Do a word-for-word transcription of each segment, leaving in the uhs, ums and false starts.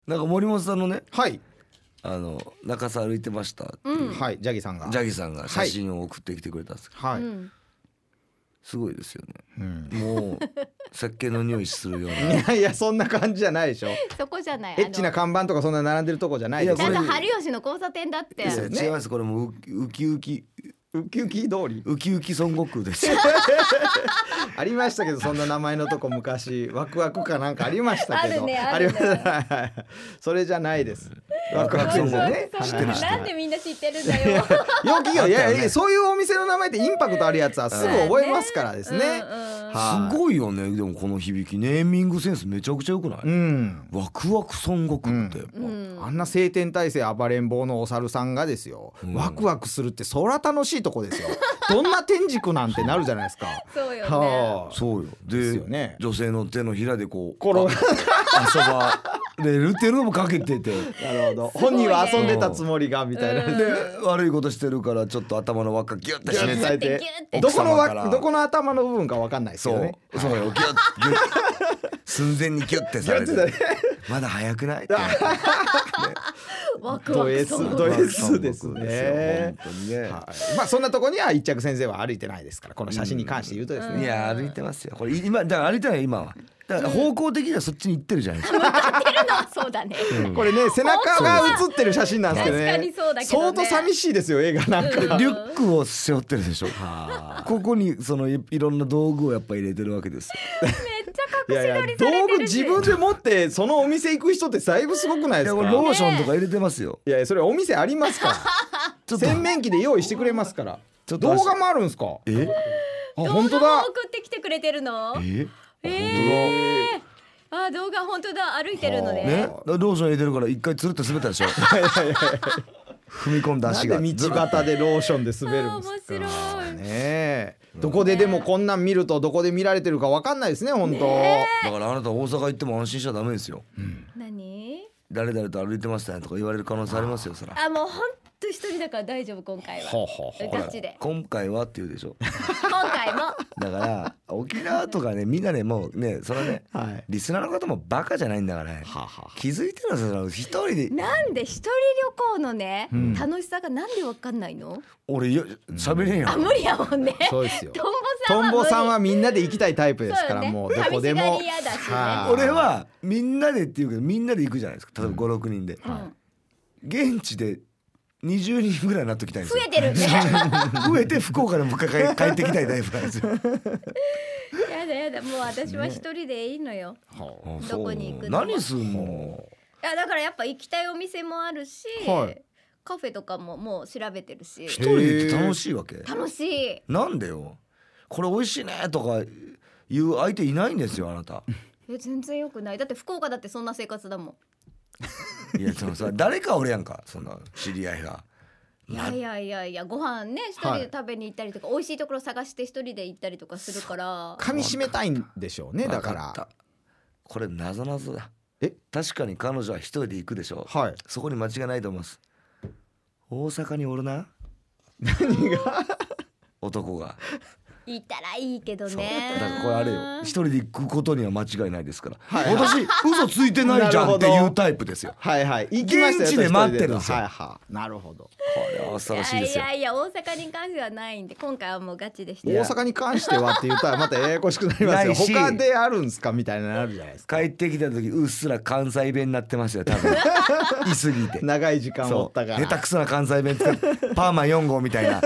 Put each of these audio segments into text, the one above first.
なんか森本さんのね、 はいあの中洲歩いてましたっていう、 うんはいジャギさんがジャギさんが写真を送ってきてくれたんですけど、 はい、 うんすごいですよね。 うん、 もう石鹸の匂いするよういなやいやそんな感じじゃないでしょ。 そこじゃない。 エッチな看板とかそんな並んでるとこじゃないですよ。 ちゃんいやこれと春吉の交差点だって。 いやね違います。これもうウキウキウキウキ通りウキウキ孫悟空ですよ。 ありましたけど、そんな名前のとこ昔ワクワクかなんかありましたけど、 あるねあるねりましたはいそれじゃないです。ワクワクそう先生ね、 そう知ってる知ってるなんでみんな知ってるんだよ。 よきよいやいやそういうお店の名前ってインパクトあるやつはすぐ覚えますからですね。 うんうんはいすごいよね。でもこの響きネーミングセンスめちゃくちゃ良くない、 うんワクワク孫悟空ってやっぱ、 うんあんな晴天体制暴れん坊のお猿さんがですよ、 うんワクワクするってそら楽しいとこですよ。どんな天竺なんてなるじゃないですか。 そうよね。 はあ、 そうよ。でですよね女性の手のひらでこう転があ遊ばれるっていうのもかけててなるほど、 すごいね本人は遊んでたつもりがみたいな、 うんで悪いことしてるからちょっと頭の輪っかギュッて締めてギュッてギュッてどこの奥様からわどこの頭の部分かわかんないですそうよね。 そうよギュッギュッ寸前にギュッてされてギュッてまだ早くないってワクワクド S そうド S ですね。 本当にね、 はい、まあそんなとこには一着先生は歩いてないですから、この写真に関して言うとですね、 いや歩いてますよこれ今だから歩いてない今はだから方向的にはそっちに行ってるじゃないですか、 向かってるのはそうだね。 これね背中が写ってる写真なんですけどね、 確かにそうだけどね相当寂しいですよ絵がなんか、 うんリュックを背負ってるでしょここにそのいいろんな道具をやっぱ入れてるわけですよめっちゃ隠しいやいや撮りされて道具るし。 自分で持ってそのお店行く人ってだいぶすごくないですか。 いやこれローションとか入れてますよいやいやそれお店ありますからちょっと洗面器で用意してくれますから。 ちょっと動画もあるんですか。 えあ本当動画だも送ってきてくれてるの。 ええーあ動画本当だ歩いてるのね。 ねローション入れてるから一回つるって滑ったでしょ踏み込んだ足がなんで道端でローションで滑るんですか。 あー面白いねえどこででもこんなん見るとどこで見られてるかわかんないですね本当。 だからあなた大阪行っても安心しちゃダメですよ何？ 誰々と歩いてましたねとか言われる可能性ありますよそらあもう本当一人だから大丈夫今回は。 ほうほうほうガチで今回はって言うでしょ今回も。 だから沖縄とかねみんなねもうねそれはねはいリスナーの方もバカじゃないんだからねはあはあ気づいてるんですよ一人でなんで一人旅行のね、 ん楽しさがなんでわかんないの？ 俺よ喋れんやんあ無理やもんね。 そうですよ。 トンボさんはトンボさんは無みんなで行きたいタイプですからそうよねもうどこでも寂しがり屋だしねはい俺はみんなでっていうけどみんなで行くじゃないですか例えばごろくにんで理。うん現地でにじゅうにんぐらいになっときたいんですよ増えてるね。 増えて福岡でもう一回帰ってきたいタイプなんですよやだやだもう私は一人でいいのよ。 はあどこに行くのそう何すんのいやだからやっぱ行きたいお店もあるし、 はいカフェとかももう調べてるし一人で行って楽しいわけ楽しい。 なんでよこれ美味しいねとか言う相手いないんですよあなたえ全然良くない。だって福岡だってそんな生活だもいやそのさ誰かおるやんかそんな知り合いがん。いやいやいやいやご飯ね一人で食べに行ったりとか、美味しいところ探して一人で行ったりとかするから。 噛み締めたいんでしょうねだか分ったら。 これ謎謎だえ確かに彼女は一人で行くでしょはいそこに間違いないと思います大阪におるな何が男がいたらいいけどそうね。 だからこれあれよ一人で行くことには間違いないですから、 はい私嘘ついてないじゃんっていうタイプですよはいはい行きましたよ現地で待ってるんですよはいはいなるほど。 これは恐ろしいですよいやいやいや大阪に関してはないんで今回はもうガチでして大阪に関してはって言ったらまたややこしくなりますよ。 ないし他であるんすかみたいなのあるじゃないですか。 帰ってきた時うっすら関西弁になってますよ多分いすぎて長い時間おったから。 下手くそな関西弁使ってパーマよん号みたいな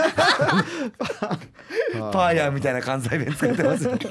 パーヤーみたいな関西弁使ってますよ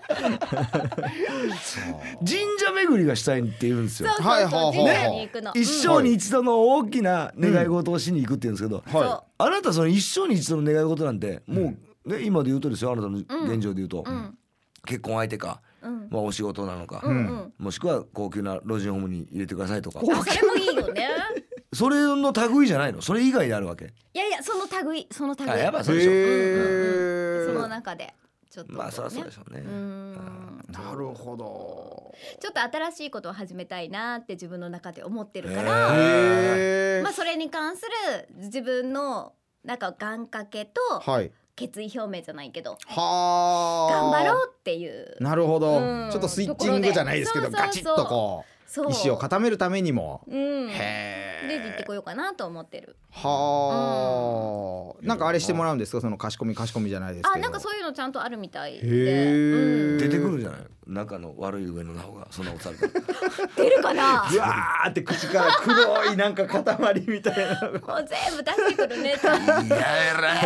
神社巡りがしたいって言うんですよそうそうそう、 はいはいはい神社に行くの、 一生に一度の大きな願い事をしに行くって言うんですけど、 そうはあなたその一生に一度の願い事なんてもうね今で言うとですよあなたの現状で言うと、 うん結婚相手か、 うんまあ、お仕事なのか、 うんうんもしくは高級な老人ホームに入れてくださいとかあそれもいいよね。 それの類じゃないのそれ以外であるわけいやいやその類その類あやっぱい。 そうでしょ、 へそのー中でちょっと、ね、 まあそりゃそうでしょうね、 うんなるほど。 ちょっと新しいことを始めたいなって自分の中で思ってるかへら、 へーまあそれに関する自分のなんか願掛けとはい。 決意表明じゃないけどはあ。 頑張ろうっていうなるほど、 うんちょっとスイッチングじゃないですけどところでガチッとこそう意思を固めるためにも、 うんへで行ってこようかなと思ってる。 はあ、なんかあれしてもらうんですか、その貸し込み貸し込みじゃないですけど。 あなんかそういうのちゃんとあるみたいで、 へーうん出てくるじゃない中の悪い上の方がそんなことされたら出るかなうわーって口から黒いなんか塊みたいなのがもう全部出してくるねすいやえらい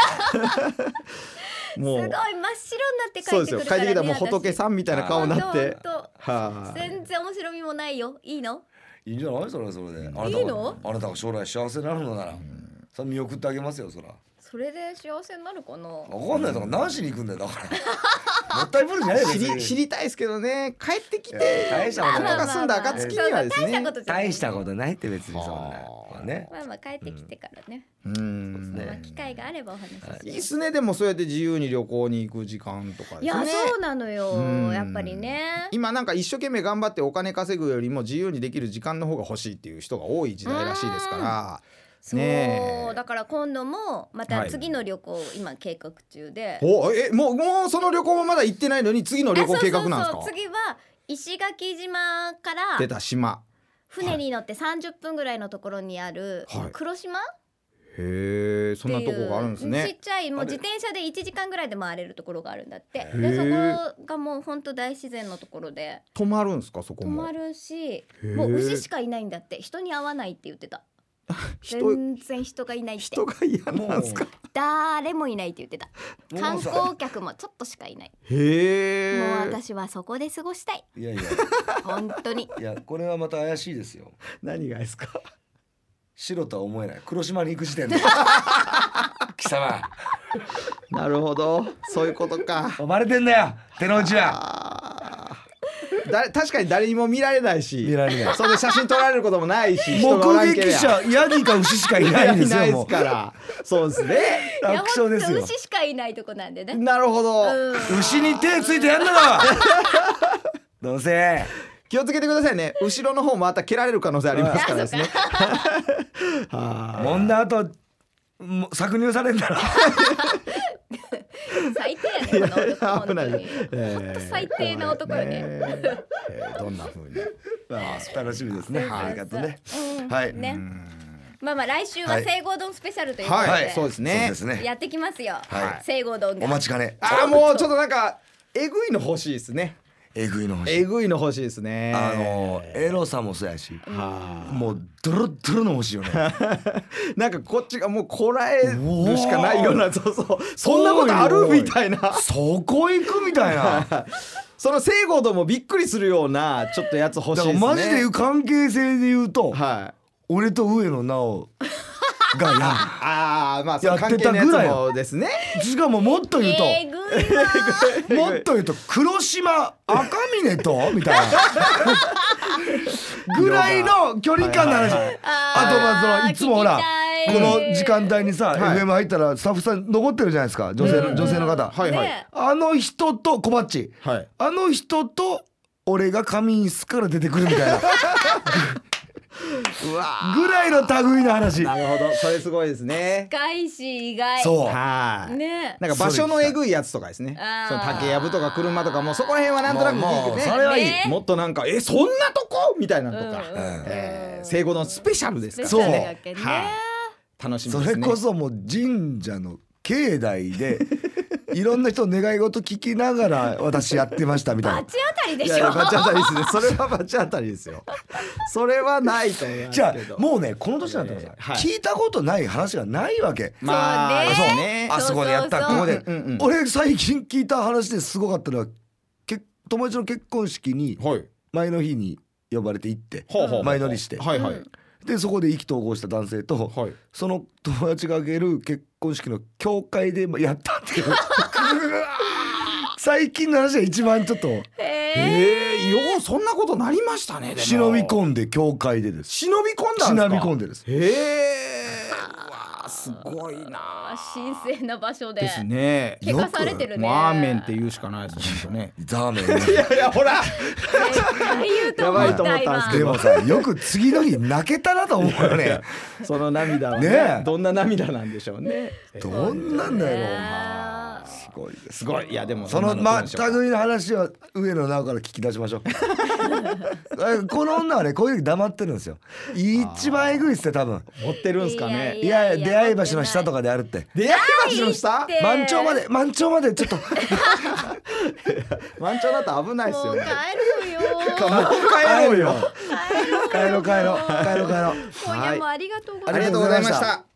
もうごい真っ白になって帰そうですよ、 ってくるからね。 帰ってきたらもう仏さんみたいな顔になって、 ほんとはい、 全然面白みもないよ。いいの？ いいんじゃないそれはそれであなたがいいのあなたが将来幸せになるのならそれ見送ってあげますよそらそれで幸せになるかな。 分かんないだから何しに行くんだよだからもったいぶるんじゃないよ知り別に知りたいですけどね、帰ってきてえー大したことないあなたが住んだ暁にはですね、 大したことじゃない大したことないって別にそんなはあまあねまあまあ帰ってきてからね、 うーんねまあ機会があればお話ししよう。 いいっすね。でもそうやって自由に旅行に行く時間とかですね。 いやそうなのよ、 うんやっぱりね。 今なんか一生懸命頑張ってお金稼ぐよりも自由にできる時間の方が欲しいっていう人が多い時代らしいですからそう、 ねえだから今度もまた次の旅行を今計画中で、 おえもうもうその旅行もまだ行ってないのに次の旅行計画なんですか。 あそうそうそう次は石垣島から出た島。 船に乗ってさんじゅっぷんぐらいのところにあるはい黒島、 へえ、そんなとこがあるんですちっね。 ちゃいもう自転車でいちじかんぐらいで回れるところがあるんだって。 へでそーこがもう本当大自然のところで泊まるんですかそこも。 泊まるし、 ーもう牛しかいないんだって。人に会わないって言ってた。 人全然人がいないって。 人が嫌なんですか。 誰もいないって言ってた。観もうさ光客もちょっとしかいない。 へえ。 もう私はそこで過ごしたい。 いやいや本当に。 いやこれはまた怪しいですよ何がですか。 白とは思えない黒島に行く時点で貴様なるほど、そういうことか。 バレてんだよ手の内はあーだ確かに誰にも見られないし、 見られないそれで写真撮られることもないし、人がおらん目けりゃ撃者ヤギか牛しかいないんですいないでよもすから。そうですね。 いや楽勝ですよ本当牛しかいないとこなんでね。 なるほど、 うん牛に手ついてやんなろどうせ気をつけてくださいね。後ろの方また蹴られる可能性ありますからですね。はい揉んだ後も搾乳されんだろ最低やねこの男本当危ないに。 え本当最低な男よね。 えーどんな風に。 まあ楽しみですねはいありがとうねうんはいね。まあまあ来週は西郷丼スペシャルということはい、 で、 そうですそうねで。すねやってきますよ。 はい西郷丼が。 お待ちかねあーもうちょっとなんかえぐいの欲しいですね。 えぐいの欲しいえぐいの欲しいですね。 あのエロさもそうやしはもうドロッドロの欲しいよねいなんかこっちがもうこらえるしかないような、そうそう、そんなことあるおいおいみたいな。 そこ行くみたいなその西郷どもびっくりするようなちょっとやつ欲しだからいですね。 マジでいう関係性で言うとはい。 俺と上野直がやああまあそのやってた関係のやつぐらいよもですね。 しかももっと言うとえぐいわ。 もっと言うと黒島赤峰とみたいなぐらいの距離感の話、 はいはいはいあとまあそのいつもほらこの時間帯にさ、 はいエフエム 入ったらスタッフさん残ってるじゃないですか女性の、女性の方、 はいはいねあの人と小バッチはい。 あの人と俺が仮眠室から出てくるみたいなうわぐらいの類の話なるほど、それすごいですね。 深いし意外。 そうはい。 ね。 なんか場所のえぐいやつとかですね。 あーその竹やぶとか車とかもそこら辺はなんとなくもうもうねそれはいい、 ねもっとなんかえそんなとこみたいなのとか、 うんうんえー生後のスペシャルですスペからシャルやけんね。 はい楽しみそですね。 れこそもう神社の境内でいろんな人の願い事聞きながら私やってましたみたいなバチ当たりでいやいやしょ。 バチ当たりですね。それはバチ当たりですよ。それはないと思いますじゃけど。 あもうねこの年になったらさ、 はい聞いたことない話がないわけ、 まあそうねそうね。 あそこでやったそうそうここで、 うんうんうん俺最近聞いた話ですごかったのはけ友達の結婚式にはい。 前の日に呼ばれて行ってほうほう前乗りして、 はいはいうんでそこで意気投合した男性と、 はい。 その友達が挙げる結婚式の教会でやったっていう最近の話が一番ちょっとへえ。 ええようそんなことなりましたね。でも忍び込んで教会でです忍び込んだんですか。 忍び込んでですへえ。うわすごいな。 神聖な場所で。 ですね。 怪我されてるね。 もうアーメンって言うしかないですもんね。 ザーメンねいやいやほら。 絶対言うと思ったやばいと思ったんですけでどもさよく次の日泣けたなと思うよねその涙はねねえどんな涙なんでしょうね。 どんなんだよねはごいですすごい。いやでもその女の子でしょうか全くの話は上野直から聞き出しましょうえこの女はねこういう時黙ってるんですよ。一番えぐいっすって多分。 持ってるんすかね。 いやいや出会い橋の下とかであるって。 出会い橋の下って満潮まで満潮までちょっと満潮だと危ないっすよね。 もう帰るよ帰ろうよ。 帰ろう帰ろう帰ろう帰ろう。 今夜もありがとうございます。 ありがとうございました。